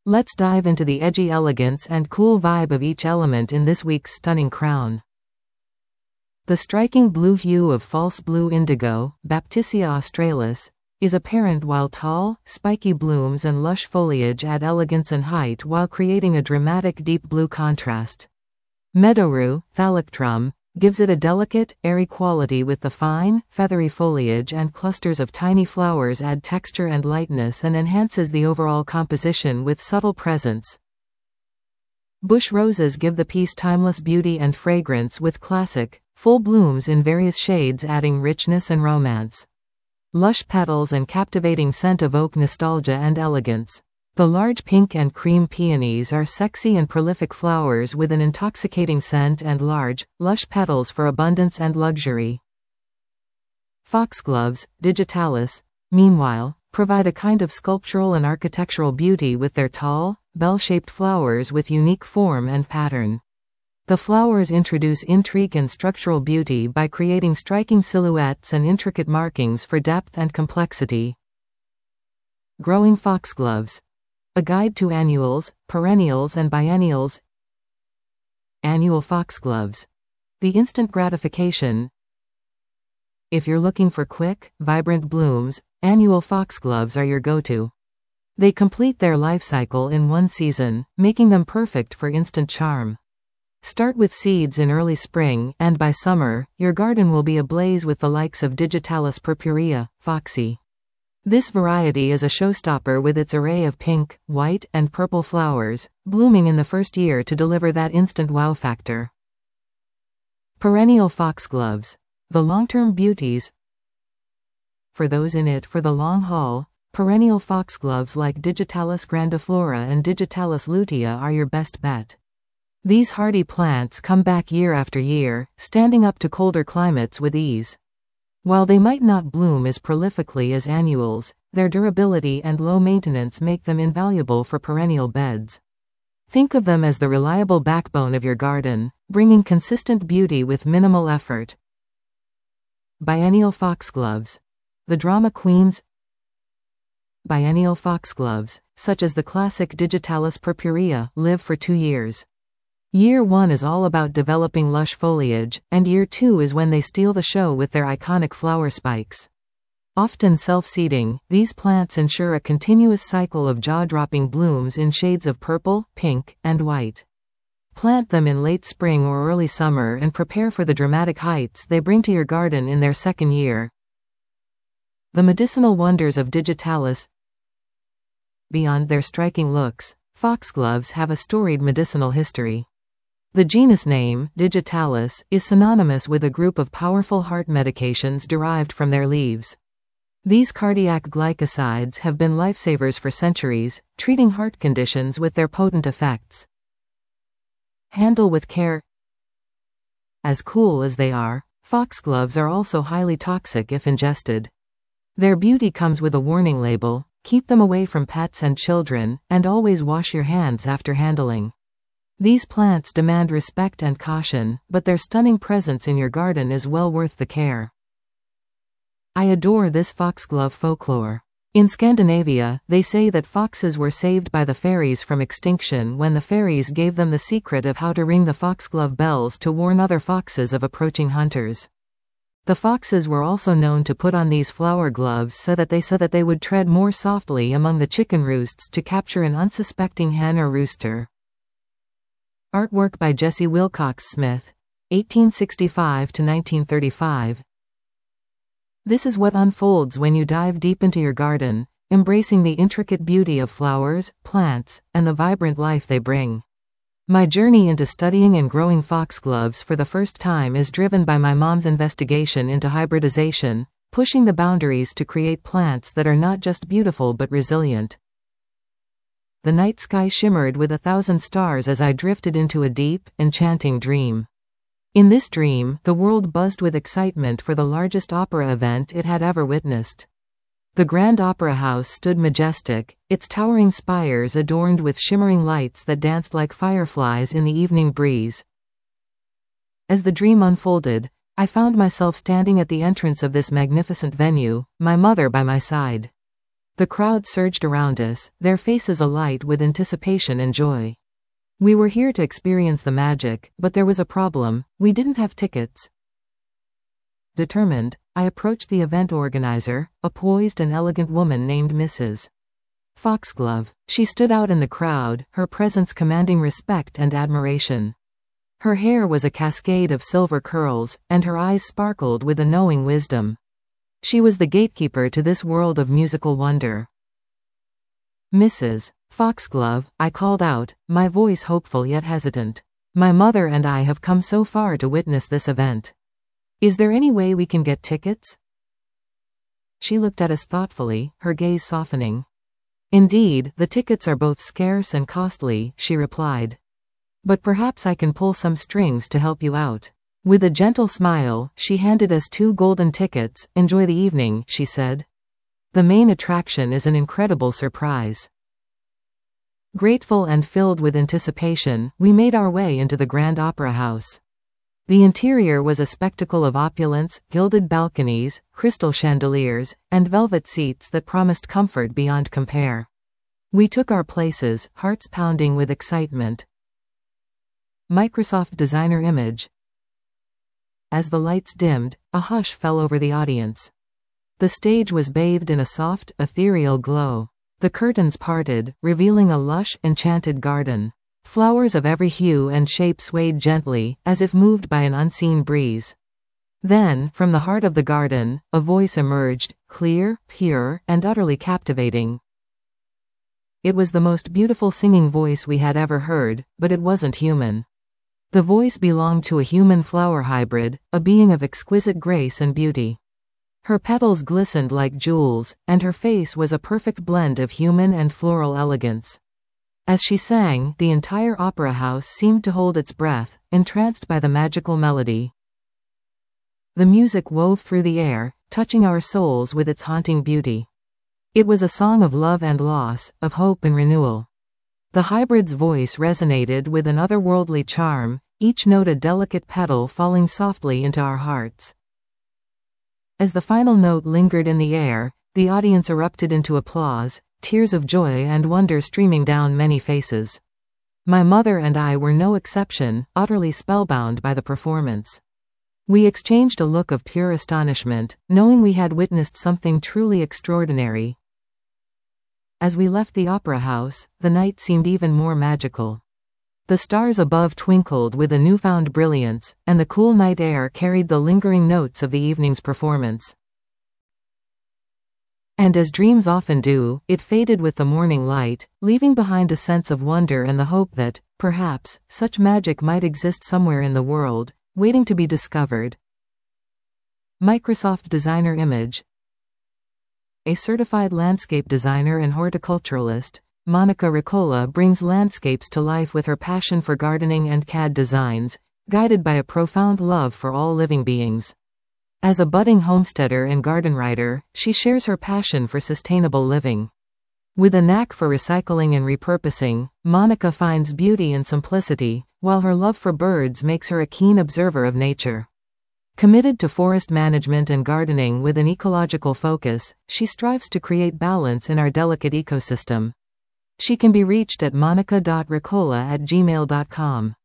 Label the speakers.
Speaker 1: Let's dive into the edgy elegance and cool vibe of each element in this week's stunning crown. The striking blue hue of false blue indigo, Baptisia australis, is apparent while tall, spiky blooms and lush foliage add elegance and height while creating a dramatic deep blue contrast. Meadowrue, Thalictrum, gives it a delicate, airy quality with the fine, feathery foliage and clusters of tiny flowers add texture and lightness and enhances the overall composition with subtle presence. Bush roses give the piece timeless beauty and fragrance with classic, full blooms in various shades adding richness and romance. Lush petals and captivating scent evoke nostalgia and elegance. The large pink and cream peonies are sexy and prolific flowers with an intoxicating scent and large, lush petals for abundance and luxury. Foxgloves, digitalis, meanwhile, provide a kind of sculptural and architectural beauty with their tall, bell-shaped flowers with unique form and pattern. The flowers introduce intrigue and structural beauty by creating striking silhouettes and intricate markings for depth and complexity. Growing foxgloves. A guide to annuals, perennials and biennials. Annual foxgloves. The instant gratification. If you're looking for quick, vibrant blooms, annual foxgloves are your go-to. They complete their life cycle in one season, making them perfect for instant charm. Start with seeds in early spring, and by summer, your garden will be ablaze with the likes of Digitalis purpurea, Foxy. This variety is a showstopper with its array of pink, white, and purple flowers, blooming in the first year to deliver that instant wow factor. Perennial foxgloves. The long-term beauties. For those in it for the long haul, perennial foxgloves like Digitalis grandiflora and Digitalis lutea are your best bet. These hardy plants come back year after year, standing up to colder climates with ease. While they might not bloom as prolifically as annuals, their durability and low maintenance make them invaluable for perennial beds. Think of them as the reliable backbone of your garden, bringing consistent beauty with minimal effort. Biennial foxgloves. The drama queens. Biennial foxgloves, such as the classic Digitalis purpurea, live for 2 years. Year 1 is all about developing lush foliage, and Year 2 is when they steal the show with their iconic flower spikes. Often self-seeding, these plants ensure a continuous cycle of jaw-dropping blooms in shades of purple, pink, and white. Plant them in late spring or early summer and prepare for the dramatic heights they bring to your garden in their second year. The medicinal wonders of Digitalis. Beyond their striking looks, foxgloves have a storied medicinal history. The genus name, Digitalis, is synonymous with a group of powerful heart medications derived from their leaves. These cardiac glycosides have been lifesavers for centuries, treating heart conditions with their potent effects. Handle with care. As cool as they are, foxgloves are also highly toxic if ingested. Their beauty comes with a warning label: keep them away from pets and children, and always wash your hands after handling. These plants demand respect and caution, but their stunning presence in your garden is well worth the care. I adore this foxglove folklore. In Scandinavia, they say that foxes were saved by the fairies from extinction when the fairies gave them the secret of how to ring the foxglove bells to warn other foxes of approaching hunters. The foxes were also known to put on these flower gloves so that they would tread more softly among the chicken roosts to capture an unsuspecting hen or rooster. Artwork by Jessie Wilcox Smith, 1865 to 1935. This is what unfolds when you dive deep into your garden, embracing the intricate beauty of flowers, plants, and the vibrant life they bring. My journey into studying and growing foxgloves for the first time is driven by my mom's investigation into hybridization, pushing the boundaries to create plants that are not just beautiful but resilient. The night sky shimmered with 1,000 stars as I drifted into a deep, enchanting dream. In this dream, the world buzzed with excitement for the largest opera event it had ever witnessed. The Grand Opera House stood majestic, its towering spires adorned with shimmering lights that danced like fireflies in the evening breeze. As the dream unfolded, I found myself standing at the entrance of this magnificent venue, my mother by my side. The crowd surged around us, their faces alight with anticipation and joy. We were here to experience the magic, but there was a problem: we didn't have tickets. Determined, I approached the event organizer, a poised and elegant woman named Mrs. Foxglove. She stood out in the crowd, her presence commanding respect and admiration. Her hair was a cascade of silver curls, and her eyes sparkled with a knowing wisdom. She was the gatekeeper to this world of musical wonder. "Mrs. Foxglove," I called out, my voice hopeful yet hesitant. "My mother and I have come so far to witness this event. Is there any way we can get tickets?" She looked at us thoughtfully, her gaze softening. "Indeed, the tickets are both scarce and costly," she replied. "But perhaps I can pull some strings to help you out." With a gentle smile, she handed us 2 golden tickets. "Enjoy the evening," she said. "The main attraction is an incredible surprise." Grateful and filled with anticipation, we made our way into the Grand Opera House. The interior was a spectacle of opulence, gilded balconies, crystal chandeliers, and velvet seats that promised comfort beyond compare. We took our places, hearts pounding with excitement. Microsoft Designer Image. As the lights dimmed, a hush fell over the audience. The stage was bathed in a soft, ethereal glow. The curtains parted, revealing a lush, enchanted garden. Flowers of every hue and shape swayed gently, as if moved by an unseen breeze. Then, from the heart of the garden, a voice emerged, clear, pure, and utterly captivating. It was the most beautiful singing voice we had ever heard, but it wasn't human. The voice belonged to a human-flower hybrid, a being of exquisite grace and beauty. Her petals glistened like jewels, and her face was a perfect blend of human and floral elegance. As she sang, the entire opera house seemed to hold its breath, entranced by the magical melody. The music wove through the air, touching our souls with its haunting beauty. It was a song of love and loss, of hope and renewal. The hybrid's voice resonated with an otherworldly charm, each note a delicate petal falling softly into our hearts. As the final note lingered in the air, the audience erupted into applause, tears of joy and wonder streaming down many faces. My mother and I were no exception, utterly spellbound by the performance. We exchanged a look of pure astonishment, knowing we had witnessed something truly extraordinary. As we left the opera house, the night seemed even more magical. The stars above twinkled with a newfound brilliance, and the cool night air carried the lingering notes of the evening's performance. And as dreams often do, it faded with the morning light, leaving behind a sense of wonder and the hope that, perhaps, such magic might exist somewhere in the world, waiting to be discovered. Microsoft Designer Image. A certified landscape designer and horticulturalist, Monica Ricola brings landscapes to life with her passion for gardening and CAD designs, guided by a profound love for all living beings. As a budding homesteader and garden writer, she shares her passion for sustainable living. With a knack for recycling and repurposing, Monica finds beauty in simplicity, while her love for birds makes her a keen observer of nature. Committed to forest management and gardening with an ecological focus, she strives to create balance in our delicate ecosystem. She can be reached at monica.ricola@gmail.com.